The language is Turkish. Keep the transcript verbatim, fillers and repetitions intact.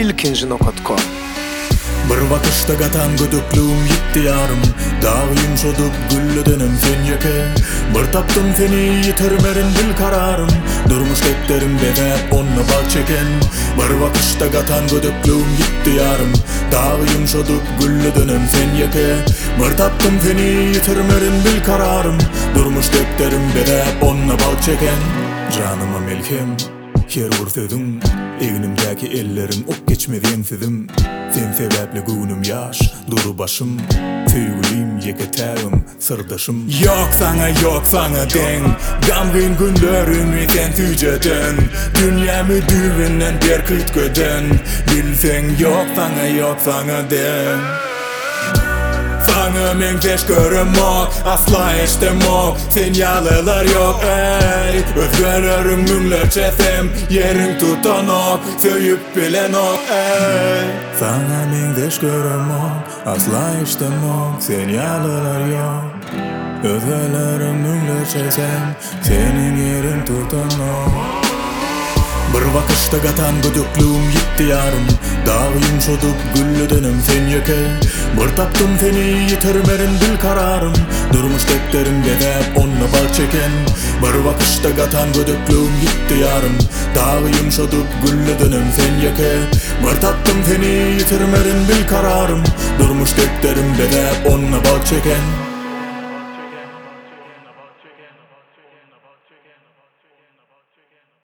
ilkinji nokta com. Bir vakışta gatan güdüklüğüm gitti yarım. Dağı yumşadıp güllüdünüm sen yeke. Bir taptım seni yitirmerin bil kararım. Durmuş teklerim bedep onna bal çeken. Bir vakışta gatan güdüklüğüm gitti yarım. Dağı yumşadıp güllüdünüm sen yeke. Bir taptım seni yitirmerin bil kararım. Durmuş teklerim bedep onna bal çeken. Canıma melkem her vursadım, egnimdeki ellerim ok geçmediğim sizim. Sen sebeple günüm yaş, duru başım. Sevgilim, yeketerim, sırdaşım. Yok sana, yok sana den. Gamgın günlerimi sen tüceden. Dünyamı düğünden bir kütköden. Bilsen yok sana, yok sana den. Sana men teşkörüm ok, asla istem ok. Sen yalılar yok ey. Özgürlerim mümler çesem, yerin tutan ok. Söyüp bilen ok ey. Sana men teşkörüm ok, asla istem ok. Sen yalılar yok. Özgürlerim mümler çesem, senin yerin tutan ok. Bir vakışta gatan güdüklüğüm gitti yarım. Dağı yumşadıp güllüdünüm sen yeke. Bir taptım seni yitirmerin bil kararım. Durmuş teklerim bedep onna bal çeken. Bir vakışta gatan güdüklüğüm gitti yarım. Dağı yumşadıp güllüdünüm sen yeke. Bir taptım seni yitirmerin bil kararım. Durmuş teklerim bedep onna bal çeken.